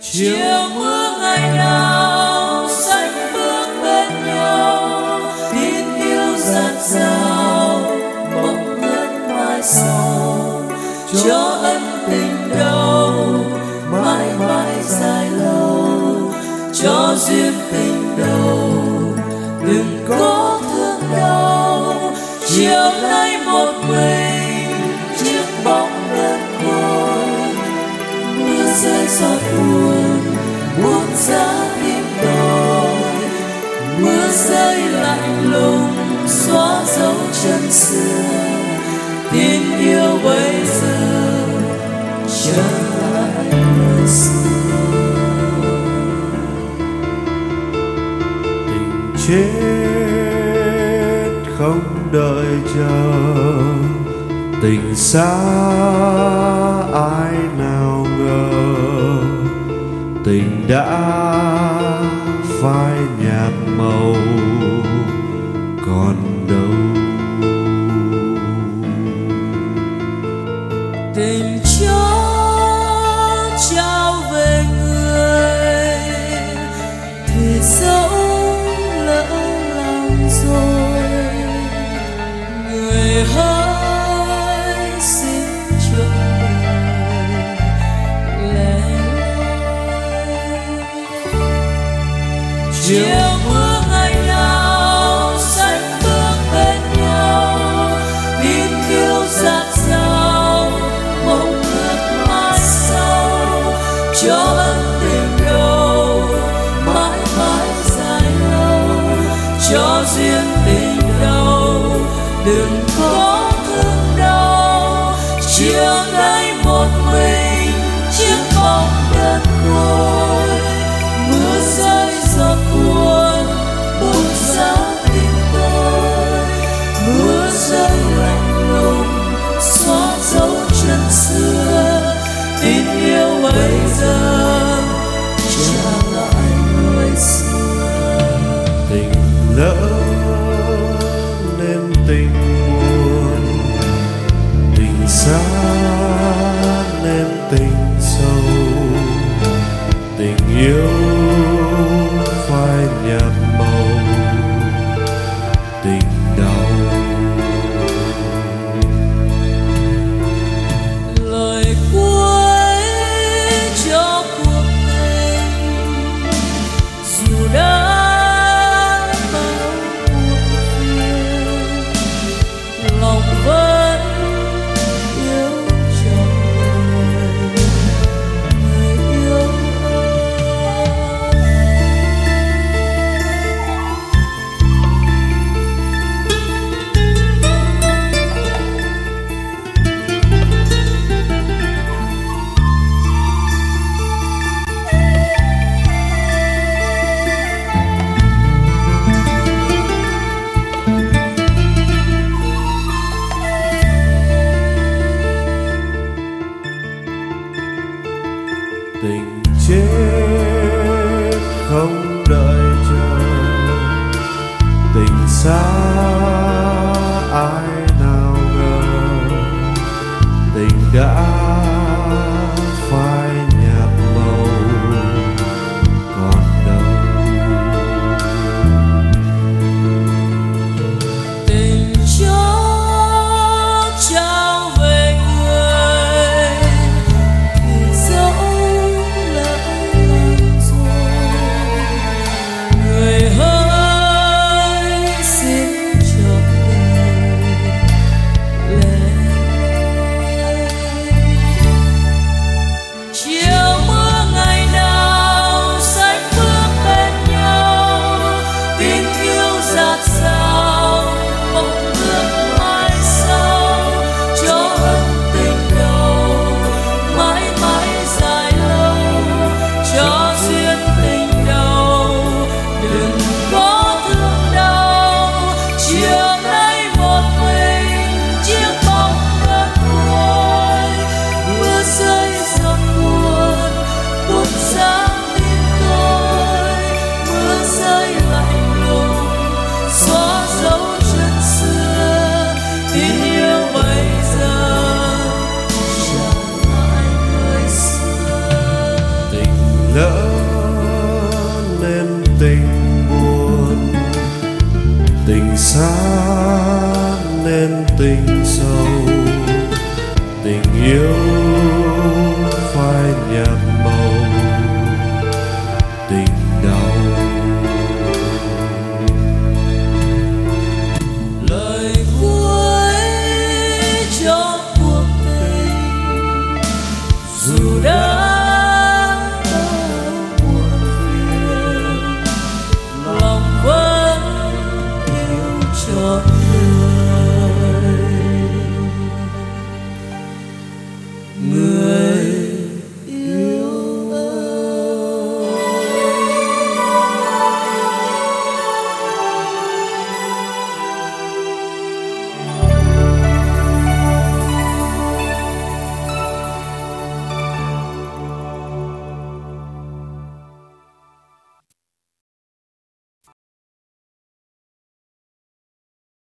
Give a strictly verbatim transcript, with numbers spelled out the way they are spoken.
chiều mưa ngày nào xanh bước bên nhau, tin yêu dạt dào mộng ước mai sau, cho ân tình đầu mãi mãi dài lâu, cho duyên tình đầu đừng có thương đau. Chiều nay một mình chiếc bóng đơn côi, mưa rơi giọt buồn buốt giá tim tôi, mưa rơi lạnh lùng xóa dấu chân xưa, tin yêu bây giờ trở lại người xưa. Tình chết không đợi chờ, tình xa ai nào ngờ, tình đã phai nhạt màu còn đâu. Tình chó trao về người thì dẫu lỡ lòng rồi, người hỡi xin chọn đời lẻ loi. Chiều mưa ngày nào xanh bước bên nhau, tin yêu dạt dào mộng ước mai sau, cho ân tình đầu mãi mãi dài lâu, cho duyên tình đầu đừng có thương đau. Chiều nay một mình chiếc bóng đơn côi, mưa rơi giọt buồn buốt giá tim tôi, mưa rơi lạnh lùng xóa dấu chân xưa, tin yêu bây giờ trở lại người xưa. Tình lỡ nên tình buồn, tình xa nên tình sâu, tình yêu phai nhạt màu tình đau. Lời cuối cho cuộc tình dù đã bao muộn phiền, lòng vẫn yêu trọn đời người yêu ơi. Tình chết không đợi chờ, tình xa ai nào ngờ, tình đã phai nhạt màu còn đâu. Tình chó trao về người thì dẫu lỡ lòng rồi, nỡ nên tình buồn, tình xa nên tình sâu, tình yêu